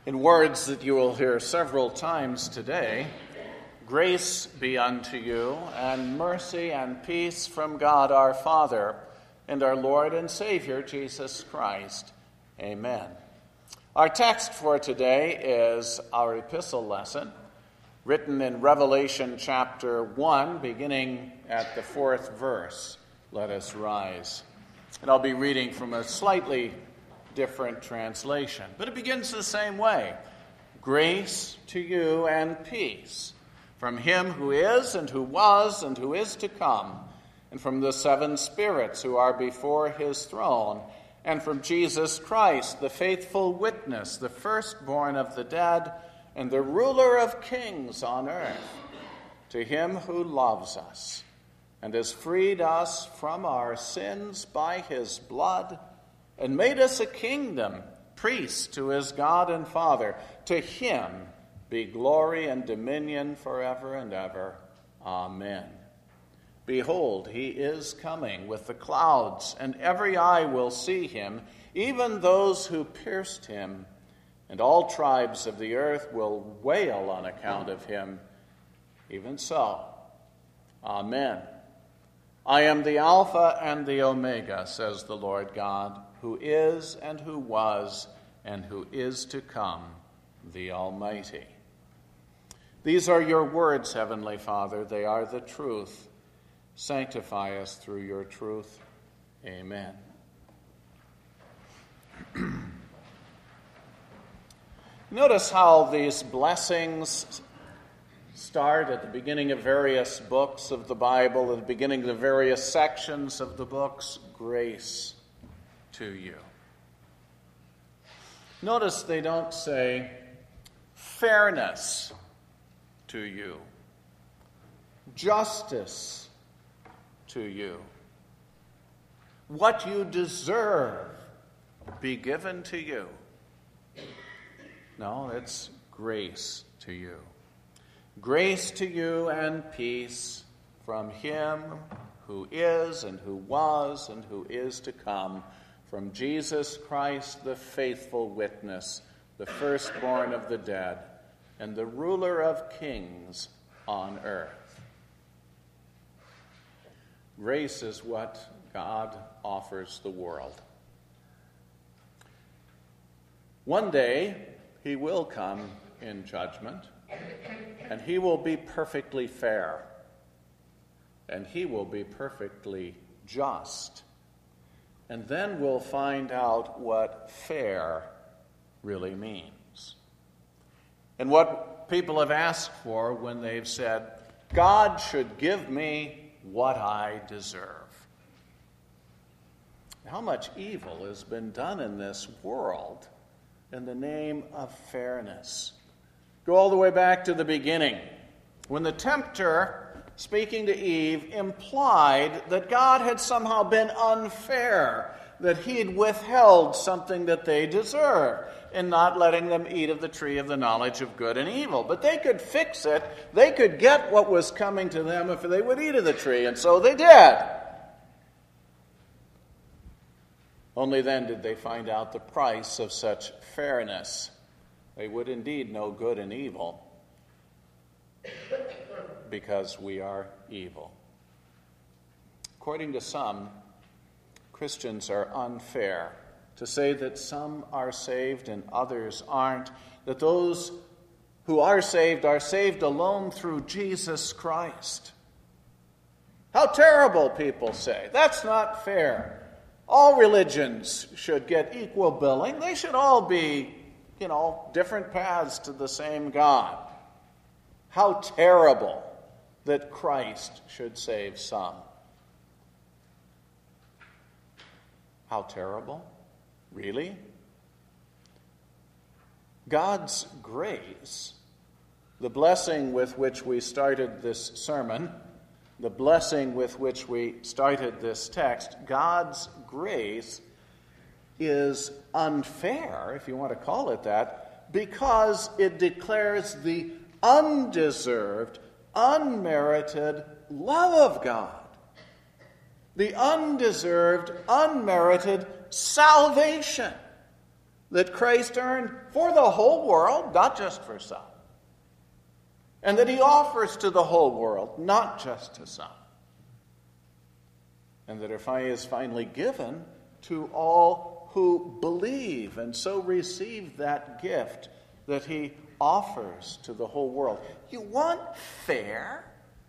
In words that you will hear several times today, grace be unto you, and mercy and peace from God our Father and our Lord and Savior, Jesus Christ. Amen. Our text for today is our epistle lesson, written in Revelation chapter 1, beginning at the 4th verse. Let us rise. And I'll be reading from a slightly different translation, but it begins the same way. Grace to you and peace from him who is and who was and who is to come, and from the seven spirits who are before his throne, and from Jesus Christ, the faithful witness, the firstborn of the dead, and the ruler of kings on earth, to him who loves us and has freed us from our sins by his blood, and made us a kingdom, priests to his God and Father. To him be glory and dominion forever and ever. Amen. Behold, he is coming with the clouds, and every eye will see him, even those who pierced him, and all tribes of the earth will wail on account of him. Even so, Amen. I am the Alpha and the Omega, says the Lord God, who is and who was and who is to come, the Almighty. These are your words, Heavenly Father. They are the truth. Sanctify us through your truth. Amen. Notice how these blessings start at the beginning of various books of the Bible, at the beginning of the various sections of the books. Grace to you. Notice they don't say fairness to you, justice to you, what you deserve be given to you. No, it's grace to you. Grace to you and peace from him who is and who was and who is to come, from Jesus Christ, the faithful witness, the firstborn of the dead, and the ruler of kings on earth. Grace is what God offers the world. One day, he will come in judgment, and he will be perfectly fair, and he will be perfectly just. And then we'll find out what fair really means. And what people have asked for when they've said, God should give me what I deserve. How much evil has been done in this world in the name of fairness? Go all the way back to the beginning, when the tempter, speaking to Eve, implied that God had somehow been unfair, that he'd withheld something that they deserved in not letting them eat of the tree of the knowledge of good and evil. But they could fix it. They could get what was coming to them if they would eat of the tree, and so they did. Only then did they find out the price of such fairness. They would indeed know good and evil, because we are evil. According to some, Christians are unfair. To say that some are saved and others aren't, that those who are saved alone through Jesus Christ. How terrible, people say. That's not fair. All religions should get equal billing. They should all be, different paths to the same God. How terrible that Christ should save some. How terrible? Really? God's grace, the blessing with which we started this sermon, the blessing with which we started this text, God's grace is unfair, if you want to call it that, because it declares the undeserved, unmerited love of God. The undeserved, unmerited salvation that Christ earned for the whole world, not just for some. And that he offers to the whole world, not just to some. And that he is finally given to all who believe and so receive that gift that he offers to the whole world. You want fair?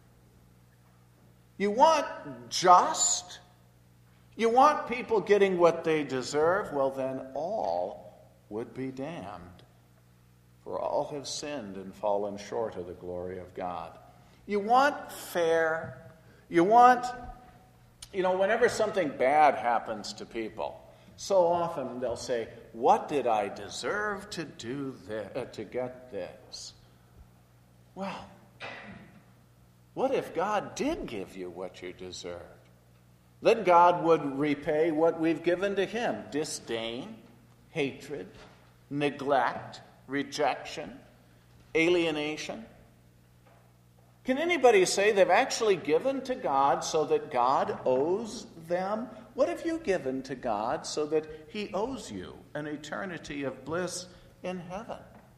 You want just? You want people getting what they deserve? Well, then all would be damned. For all have sinned and fallen short of the glory of God. You want fair? You want, whenever something bad happens to people, so often they'll say, what did I deserve to do to get this? Well, what if God did give you what you deserved? Then God would repay what we've given to him: disdain, hatred, neglect, rejection, alienation. Can anybody say they've actually given to God so that God owes them? What have you given to God so that he owes you an eternity of bliss in heaven?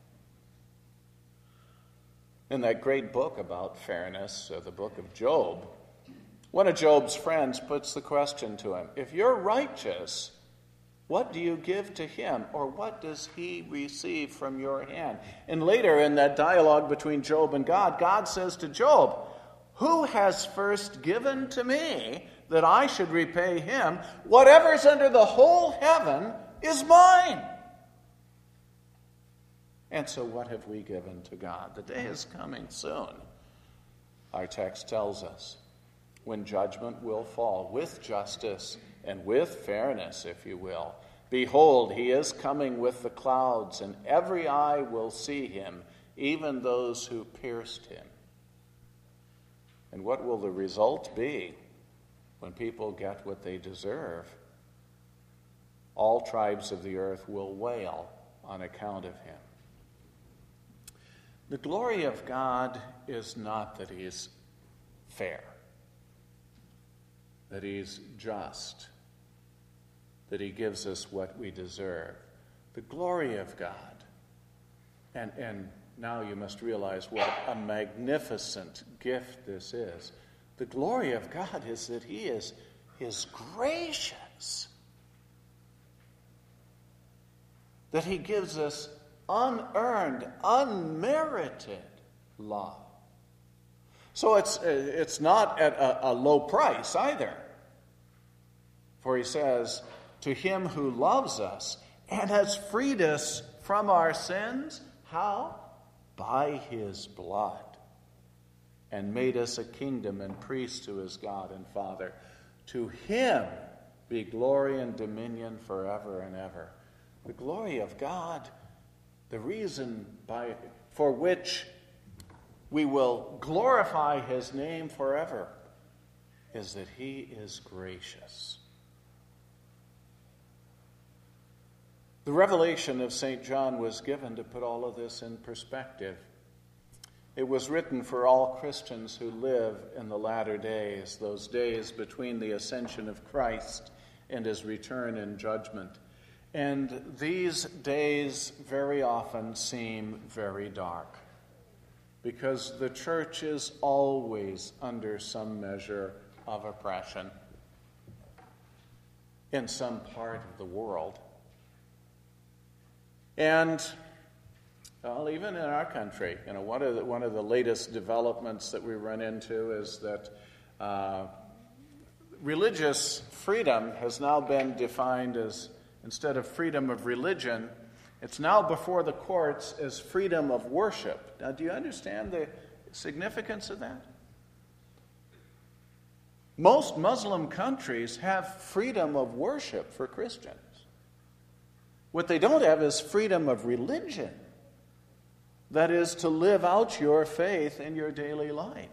In that great book about fairness, the book of Job, one of Job's friends puts the question to him: if you're righteous, what do you give to him, or what does he receive from your hand? And later in that dialogue between Job and God, God says to Job, who has first given to me that I should repay him? Whatever's under the whole heaven is mine. And so what have we given to God? The day is coming soon, our text tells us, when judgment will fall with justice and with fairness, if you will. Behold, he is coming with the clouds, and every eye will see him, even those who pierced him. And what will the result be when people get what they deserve? All tribes of the earth will wail on account of him. The glory of God is not that he's fair, that he's just, that he gives us what we deserve. The glory of God, and now you must realize what a magnificent gift this is. The glory of God is that he is gracious, that he gives us unearned, unmerited love. So it's not at a low price either. For he says, to him who loves us and has freed us from our sins, how? By his blood, and made us a kingdom and priests to his God and Father. To him be glory and dominion forever and ever. The glory of God, the reason for which we will glorify his name forever, is that he is gracious. The revelation of St. John was given to put all of this in perspective. It was written for all Christians who live in the latter days, those days between the ascension of Christ and his return in judgment. And these days very often seem very dark, because the church is always under some measure of oppression in some part of the world. And even in our country, one of the latest developments that we run into is that religious freedom has now been defined as, instead of freedom of religion, it's now before the courts as freedom of worship. Now, do you understand the significance of that? Most Muslim countries have freedom of worship for Christians. What they don't have is freedom of religion. That is, to live out your faith in your daily life.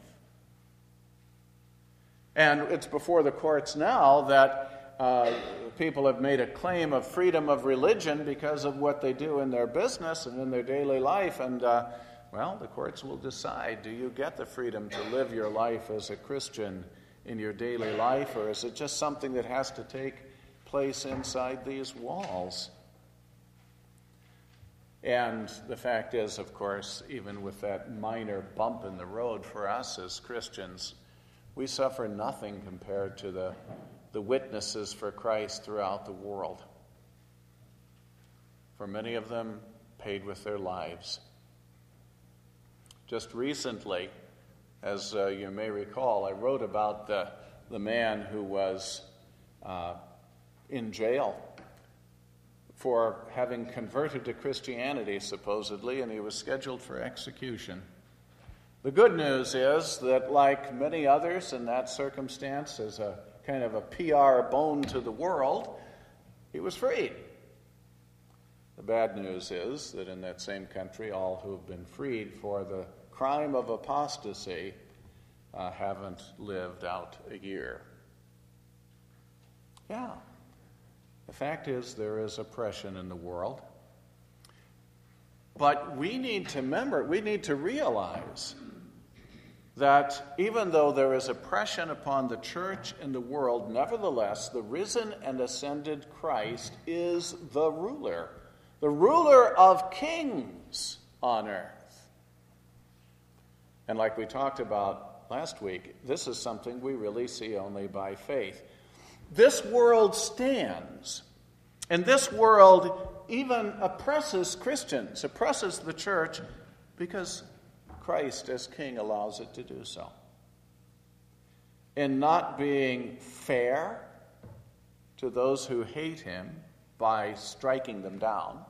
And it's before the courts now that people have made a claim of freedom of religion because of what they do in their business and in their daily life. And, the courts will decide, do you get the freedom to live your life as a Christian in your daily life, or is it just something that has to take place inside these walls? And the fact is, of course, even with that minor bump in the road for us as Christians, we suffer nothing compared to the witnesses for Christ throughout the world. For many of them, paid with their lives. Just recently, as you may recall, I wrote about the man who was in jail for having converted to Christianity, supposedly, and he was scheduled for execution. The good news is that, like many others in that circumstance, as a kind of a PR bone to the world, he was freed. The bad news is that in that same country, all who have been freed for the crime of apostasy haven't lived out a year. Yeah. The fact is, there is oppression in the world. But we need to realize that even though there is oppression upon the church and the world, nevertheless, the risen and ascended Christ is the ruler of kings on earth. And like we talked about last week, this is something we really see only by faith. This world stands, and this world even oppresses Christians, oppresses the church, because Christ as King allows it to do so. In not being fair to those who hate him by striking them down,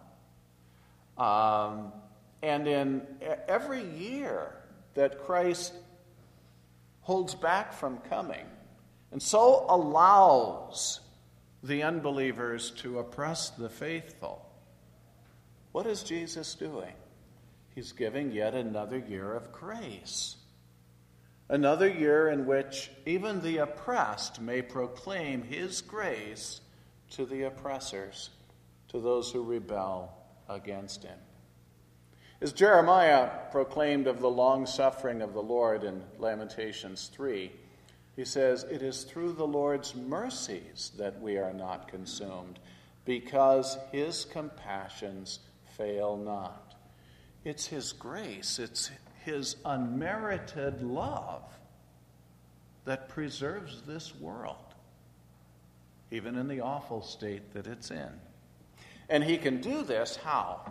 and in every year that Christ holds back from coming, and so allows the unbelievers to oppress the faithful, what is Jesus doing? He's giving yet another year of grace. Another year in which even the oppressed may proclaim his grace to the oppressors, to those who rebel against him. As Jeremiah proclaimed of the long-suffering of the Lord in Lamentations 3, he says, "It is through the Lord's mercies that we are not consumed, because his compassions fail not." It's his grace, it's his unmerited love that preserves this world, even in the awful state that it's in. And he can do this how?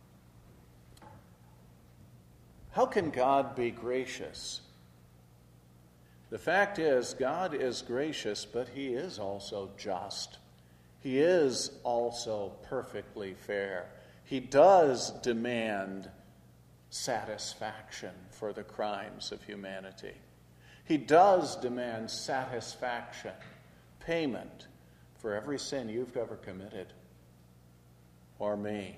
How can God be gracious? The fact is, God is gracious, but he is also just. He is also perfectly fair. He does demand satisfaction for the crimes of humanity. He does demand satisfaction, payment for every sin you've ever committed, or me.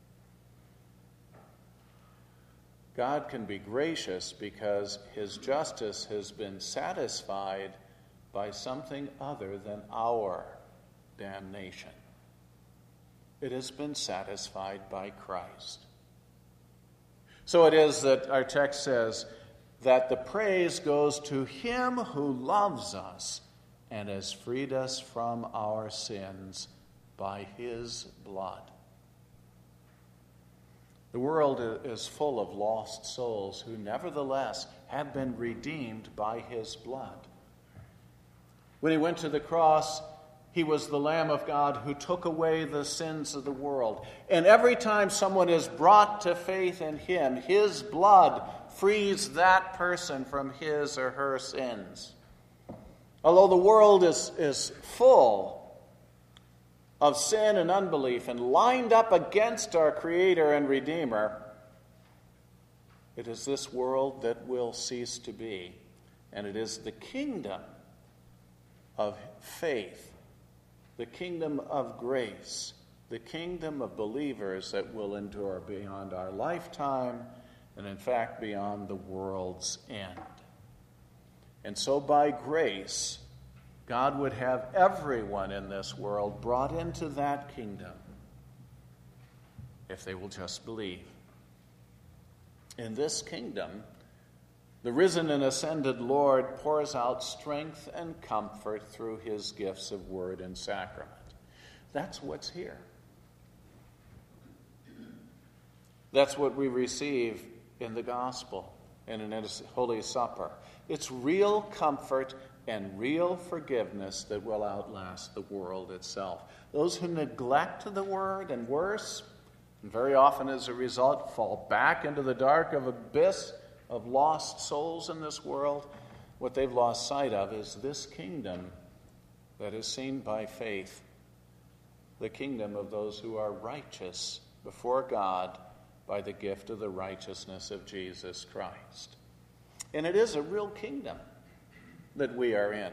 God can be gracious because his justice has been satisfied by something other than our damnation. It has been satisfied by Christ. So it is that our text says that the praise goes to him who loves us and has freed us from our sins by his blood. The world is full of lost souls who nevertheless have been redeemed by his blood. When he went to the cross, he was the Lamb of God who took away the sins of the world. And every time someone is brought to faith in him, his blood frees that person from his or her sins. Although the world is full of sin and unbelief and lined up against our Creator and Redeemer, it is this world that will cease to be. And it is the kingdom of faith, the kingdom of grace, the kingdom of believers that will endure beyond our lifetime and, in fact, beyond the world's end. And so by grace, God would have everyone in this world brought into that kingdom if they will just believe. In this kingdom, the risen and ascended Lord pours out strength and comfort through his gifts of word and sacrament. That's what's here. That's what we receive in the gospel and in His Holy Supper. It's real comfort and real forgiveness that will outlast the world itself. Those who neglect the word and worse, and very often as a result fall back into the dark of abyss of lost souls in this world, what they've lost sight of is this kingdom that is seen by faith, the kingdom of those who are righteous before God by the gift of the righteousness of Jesus Christ. And it is a real kingdom that we are in.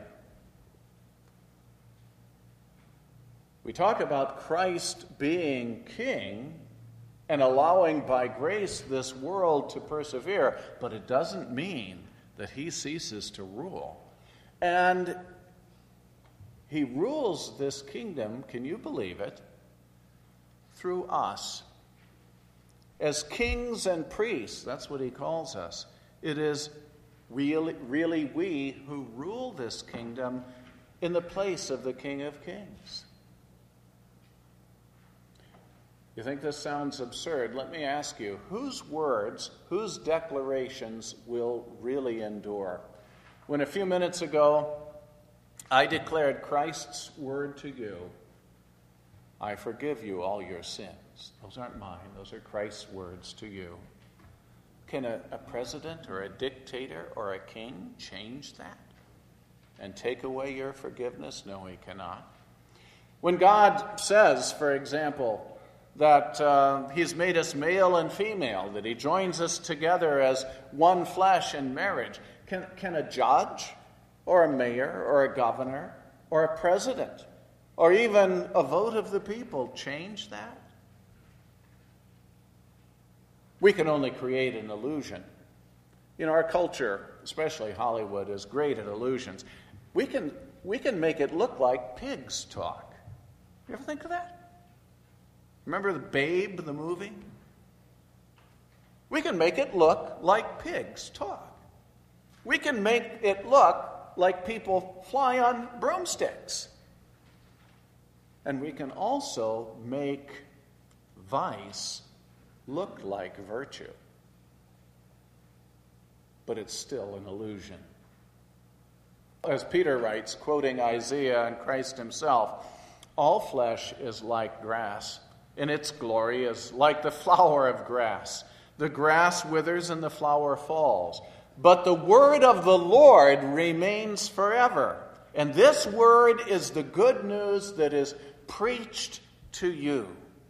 We talk about Christ being king and allowing by grace this world to persevere, but it doesn't mean that he ceases to rule. And he rules this kingdom, can you believe it, through us. As kings and priests, that's what he calls us. It is really we who rule this kingdom in the place of the King of Kings. You think this sounds absurd? Let me ask you, whose words, whose declarations will really endure? When a few minutes ago I declared Christ's word to you, I forgive you all your sins. Those aren't mine, those are Christ's words to you. Can a president or a dictator or a king change that and take away your forgiveness? No, he cannot. When God says, for example, that he's made us male and female, that he joins us together as one flesh in marriage, can a judge or a mayor or a governor or a president or even a vote of the people change that? We can only create an illusion. You know, our culture, especially Hollywood, is great at illusions. We can make it look like pigs talk. You ever think of that? Remember the Babe, the movie? We can make it look like pigs talk. We can make it look like people fly on broomsticks. And we can also make vice look like virtue. But it's still an illusion. As Peter writes, quoting Isaiah and Christ himself, all flesh is like grass, and its glory is like the flower of grass. The grass withers and the flower falls, but the word of the Lord remains forever. And this word is the good news that is preached to you.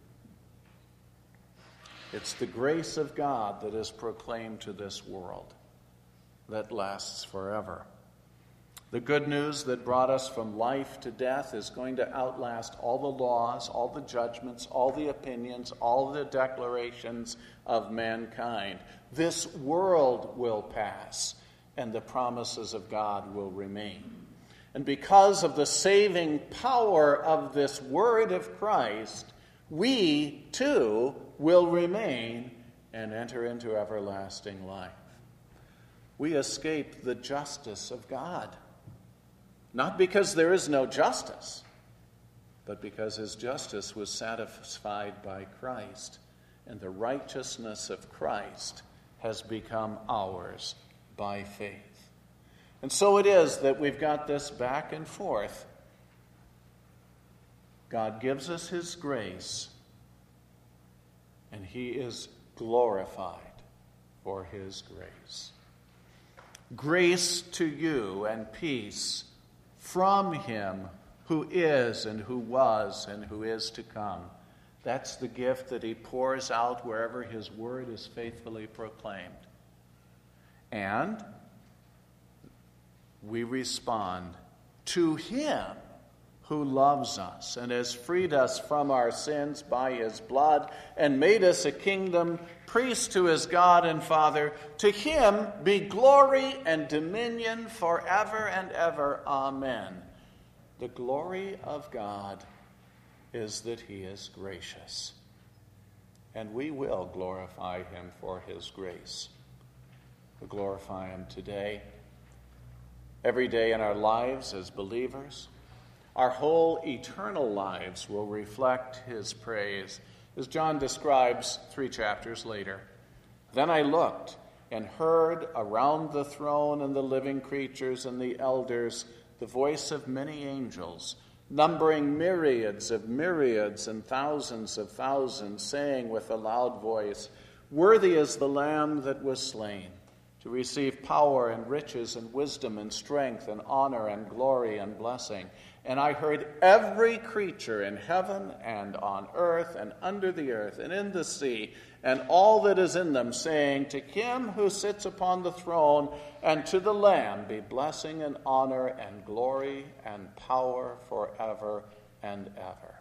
It's the grace of God that is proclaimed to this world that lasts forever. The good news that brought us from life to death is going to outlast all the laws, all the judgments, all the opinions, all the declarations of mankind. This world will pass, and the promises of God will remain. And because of the saving power of this word of Christ, we too will remain and enter into everlasting life. We escape the justice of God. Not because there is no justice, but because his justice was satisfied by Christ, and the righteousness of Christ has become ours by faith. And so it is that we've got this back and forth. God gives us his grace, and he is glorified for his grace. Grace to you and peace from him who is and who was and who is to come. That's the gift that he pours out wherever his word is faithfully proclaimed. And we respond to him who loves us and has freed us from our sins by his blood and made us a kingdom, priest to his God and Father. To him be glory and dominion forever and ever. Amen. The glory of God is that he is gracious, and we will glorify him for his grace. We'll glorify him today, every day in our lives as believers. Our whole eternal lives will reflect his praise as John describes 3 chapters later. Then I looked and heard around the throne and the living creatures and the elders the voice of many angels, numbering myriads of myriads and thousands of thousands, saying with a loud voice, "Worthy is the Lamb that was slain, to receive power and riches and wisdom and strength and honor and glory and blessing." And I heard every creature in heaven and on earth and under the earth and in the sea and all that is in them, saying, "To him who sits upon the throne and to the Lamb be blessing and honor and glory and power forever and ever."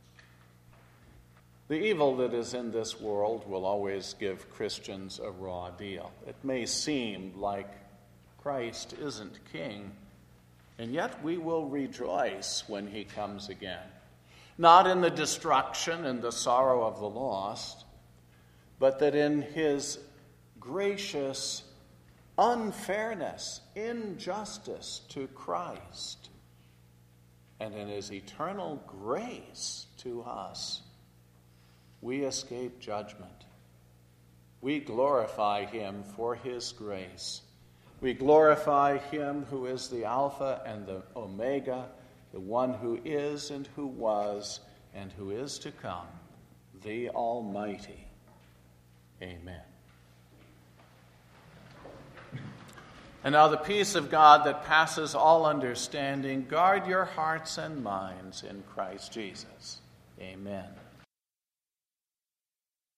The evil that is in this world will always give Christians a raw deal. It may seem like Christ isn't king, and yet we will rejoice when he comes again. Not in the destruction and the sorrow of the lost, but that in his gracious unfairness, injustice to Christ, and in his eternal grace to us, we escape judgment. We glorify him for his grace. We glorify him who is the Alpha and the Omega, the one who is and who was and who is to come, the Almighty. Amen. And now the peace of God that passes all understanding, guard your hearts and minds in Christ Jesus. Amen.